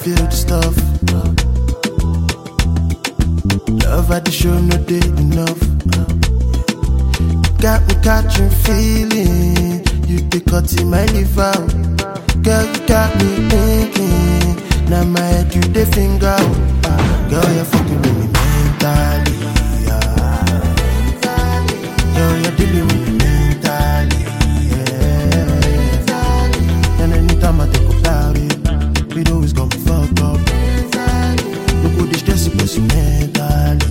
feel the stuff. Love at the show, no day enough. Got me catching feeling. You be cutting my liver. Girl, you got me thinking. Now my head, you the finger. Girl, you're fucking with me mentally. Girl, you're dealing with me mentally. And anytime I think about it, we know it's gonna be fucked up. Look what this stress is mentally.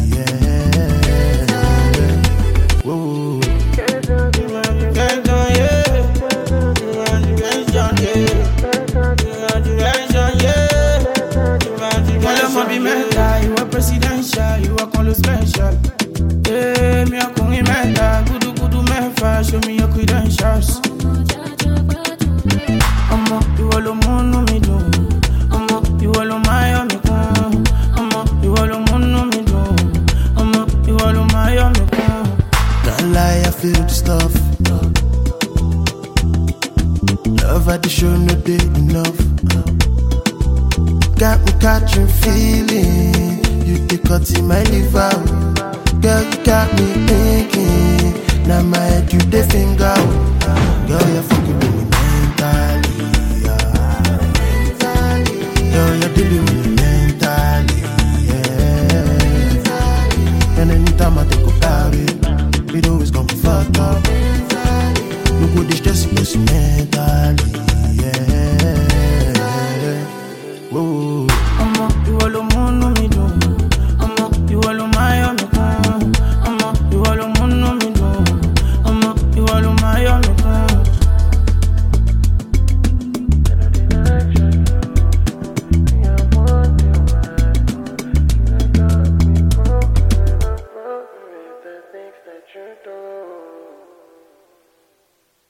Whoa. You are presidential, you are called special. Yeah, me a kung imenda, gudu mefa, show me your credentials. You all mono me do. You all my me kun. You all mono me do. You all my me kun. Not lie, I feel the stuff. Love at the show, no day enough. Got me catching feeling. You be cutting my liver. Girl, you got me thinking. Now my head, you the finger. Girl, you're